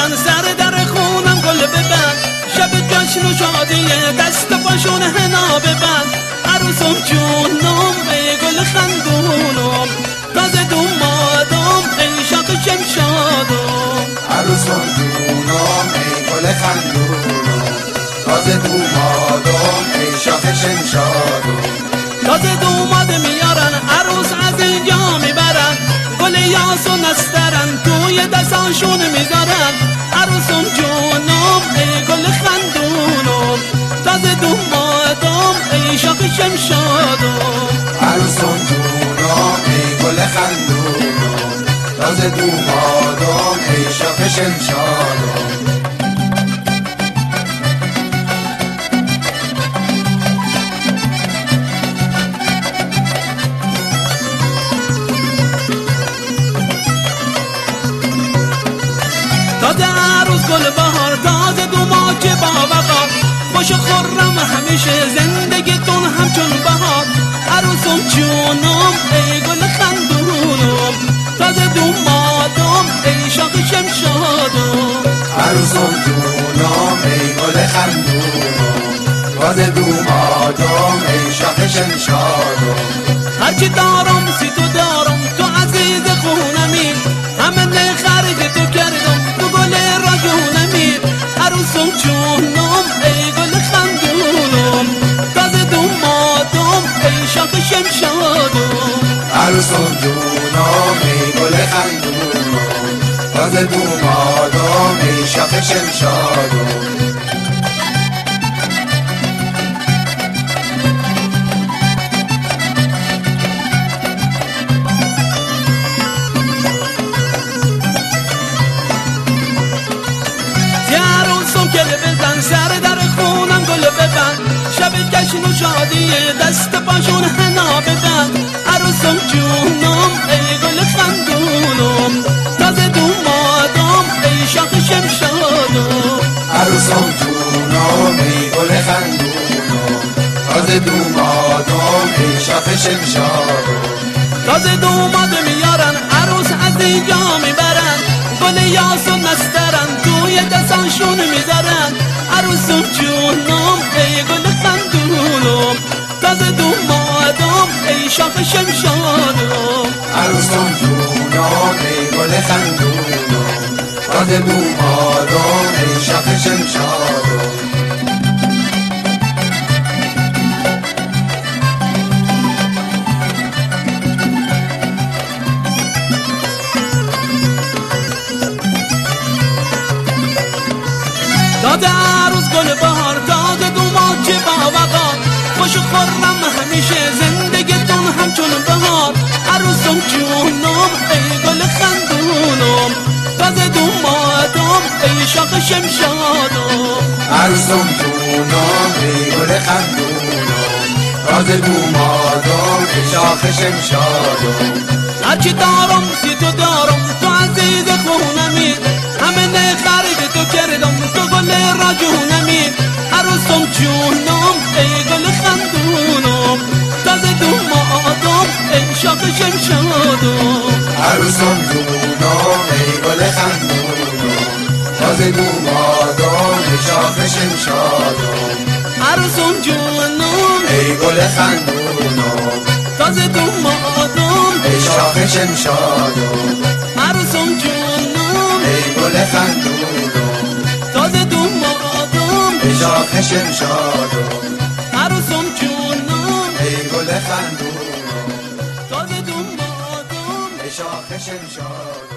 بزن سر در خونم گل ببند، شب جشن و شادیه دست پاشون حنا ببند. عروسم جونم ای گل خندونم، تازه دومادم ای شاخ شمشادم. عروسم جونم ای گل خندونم، تازه دومادم ای شاخ شمشادم. تازه دوماد میارن عروس از اینجا میبرن، گل یاس و نسترن توی دستاشون میذارن. عروسم جونم ای گل خندونم، تازه دومادم ای شاخ شمشادم. عروسم جونم ای گل خندونم، تازه دومادم ای شاخ شمشادم. تازه عروس گل بهار، تازه دوماد که با وقار، خوش و خرم همیشه زندگیتون همچون بهار. عروسم جونم ای گل خندونم، تازه دومادم ای شاخ شمشادم. عروسم جونم ای گل خندونم، تازه دومادم ای شاخ شمشادم. هرچی دارم سی تو دارم، تو عزیز خونمی، همه خرج تو کردم تو گل راجونمی. عروسم جونم ای گل خندونم، تازه دومادم ای شاخ شمشادم. عروسم جونم ای گل خندونم، تازه دومادم ای شاخ شمشادم. بزن سر در خونم گل ببند، شب جشن و شادیه دست پاشون حنا ببند. عروسم جونم ای گل خندونم، تازه دومادم ای شاخ شمشادم. عروسم جونم ای گل خندونم، تازه دومادم ای شاخ شمشادم. تازه دوماد میارن عروس از اینجا میبرن، گل یاس و نسترن توی دستاشون میذارن. عروسم جونم ای گل خندونم، تازه دومادم ای شاخ شمشادم. عروسم جونم ای گل خندونم، تازه دومادم ای شاخ شمشادم. تازه عروس گل بهار، تازه دوماد که با وقار، خوش و خرم همیشه زندگیتون همچون بهار. عروسم جونم ای گل خندونم، تازه دومادم ای شاخ شمشادم. عروسم جونم ای گل خندونم، تازه دومادم ای شاخ شمشادم. هرچی دارم سی تو دارم، تو عزیز خونمی، همه خرید تو کردم تو گل راجونمی. عروسم جونم ای گل خندونم، تازه دومادم ای شاخ شمشادم. عروسم جونم ای گل خندونم، تازه دومادم ای شاخ شمشادم. عروسم جونم ای گل خندونم، تازه دومادم ای شاخ شمشادم. عروسم جونم ای گل خندونم، تازه دومادم ای شاخ شمشادم. عروسم جونم ای گل خندونم، تازه دومادم ای شاخ شمشادم.